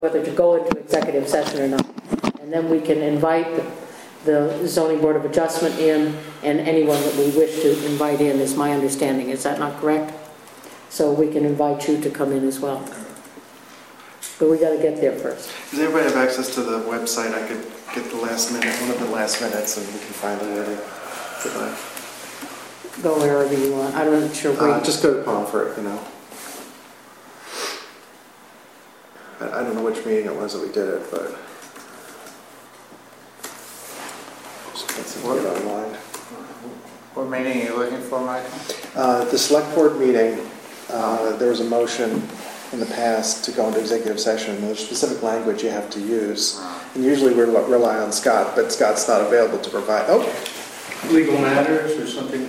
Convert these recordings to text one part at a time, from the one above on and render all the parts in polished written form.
whether to go into executive session or not. And then we can invite the Zoning Board of Adjustment in, and anyone that we wish to invite in, is my understanding. Is that not correct? So we can invite you to come in as well. But we got to get there first. Does everybody have access to the website? I could get the last minute, one of the last minutes, and we can find a way to get that. Go wherever you want. I'm not sure where. Just go to Pomfret, you know. I don't know which meeting it was that we did it, but just get some word online. What meeting are you looking for, Michael? The select board meeting, there was a motion in the past to go into executive session. There's specific language you have to use. And usually we rely on Scott, but Scott's not available to provide. Oh! Legal matters or something?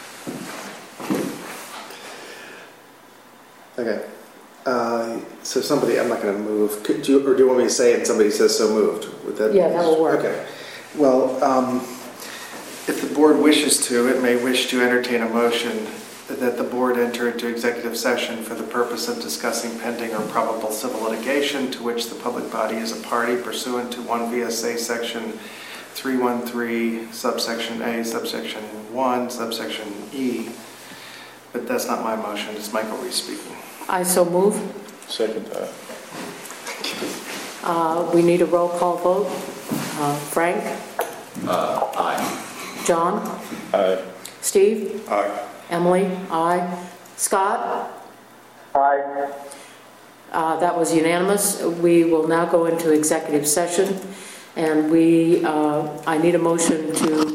Okay. So somebody, I'm not going to move. Could you, or do you want me to say it and somebody says so moved? Would that? Yeah, that will work. Okay. Well, if the board wishes to, it may wish to entertain a motion that the board enter into executive session for the purpose of discussing pending or probable civil litigation to which the public body is a party pursuant to 1 VSA section 313, subsection A, subsection 1, subsection E. But that's not my motion, it's Michael Reese speaking. I so move. Second that. We need a roll call vote. Frank? Aye. John? Aye. Steve? Aye. Emily? Aye. Scott? Aye. That was unanimous. We will now go into executive session, and I need a motion to